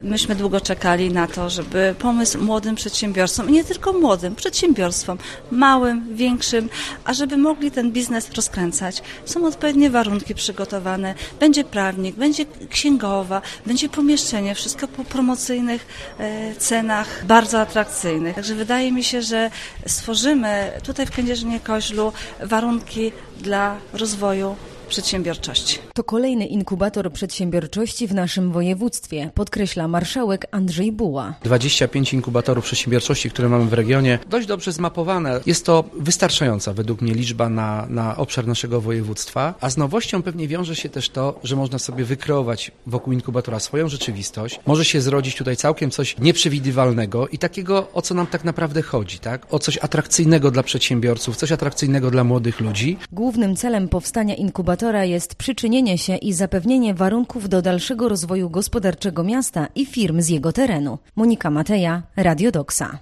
Myśmy długo czekali na to, żeby pomysł młodym przedsiębiorcom, i nie tylko młodym, przedsiębiorstwom, małym, większym, a żeby mogli ten biznes rozkręcać. Są odpowiednie warunki przygotowane, będzie prawnik, będzie księgowa, będzie pomieszczenie, wszystko po promocyjnych cenach, bardzo atrakcyjnych. Także wydaje mi się, że stworzymy tutaj w Kędzierzynie-Koźlu warunki dla rozwoju przedsiębiorczości. To kolejny inkubator przedsiębiorczości w naszym województwie, podkreśla marszałek Andrzej Buła. 25 inkubatorów przedsiębiorczości, które mamy w regionie, dość dobrze zmapowane. Jest to wystarczająca według mnie liczba na obszar naszego województwa, a z nowością pewnie wiąże się też to, że można sobie wykreować wokół inkubatora swoją rzeczywistość. Może się zrodzić tutaj całkiem coś nieprzewidywalnego i takiego, o co nam tak naprawdę chodzi, tak? O coś atrakcyjnego dla przedsiębiorców, coś atrakcyjnego dla młodych ludzi. Głównym celem powstania inkubatora jest przyczynienie się i zapewnienie warunków do dalszego rozwoju gospodarczego miasta i firm z jego terenu. Monika Mateja, Radio Doksa.